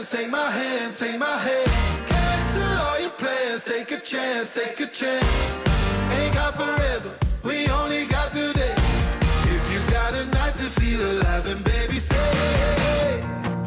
dance, take my hand, take my hand. Cancel all your plans, take a chance, take a chance. Ain't got forever, we only got today. If you got a night to feel alive, then baby stay.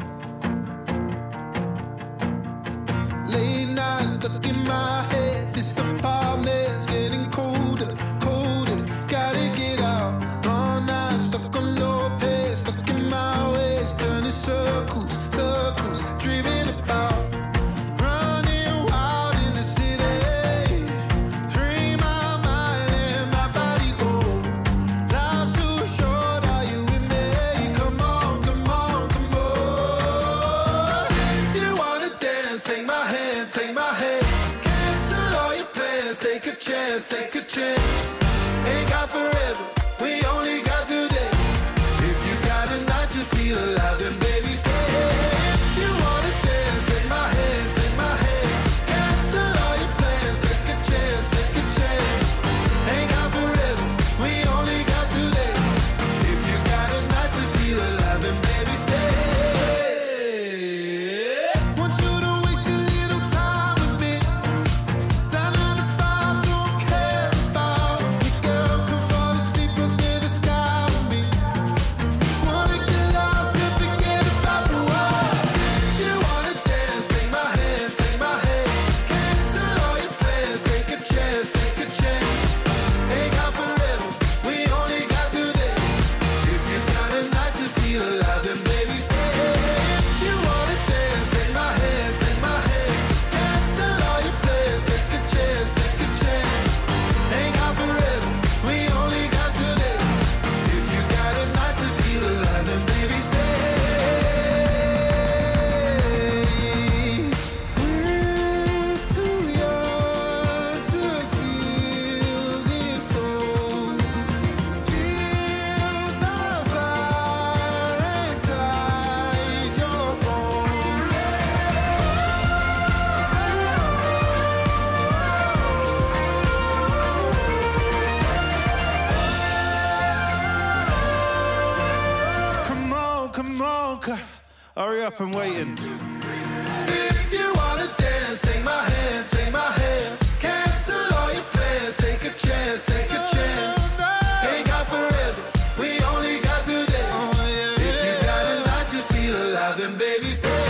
Late night stuck in my head, this apartment's getting colder, colder. Gotta get out, long night stuck on low pace, stuck in my ways, turning circles, circles, dreaming about running wild in the city. Free my mind, let my body go. Life's too short, are you with me? Come on, come on, come on. If you wanna dance, take my hand, take my hand. Cancel all your plans, take a chance, take a chance. Ain't got forever, we only got today. If you got a night to feel alive, then baby stay. If you wanna dance, take my hand, take my hand. Cancel all your plans, take a chance, take a chance. Ain't got forever, we only got today. If you got a night to feel alive, then baby stay. Want you to waste a little time with me. That 9 to 5 don't care about me. Girl, come fall asleep under the sky with me. Wanna get lost and forget about the world. If you wanna dance, take my hand, take my hand. Cancel all your plans, take a chance, take a chance. Ain't got forever, we only got today. If you got a night to feel alive, then baby stay. If you wanna dance, take my hand, take my hand. Cancel all your plans, take a chance, take a chance. Ain't got forever, we only got today. If you got a night to feel alive, then baby stay. We're too young to feel this soul. Feel the fire inside your bones. Come on, hurry up, I'm waiting. If you wanna dance, take my hand, take my hand. Cancel all your plans, take a chance, take a chance. Ain't got forever, we only got today. If you got a night to feel alive, then baby stay.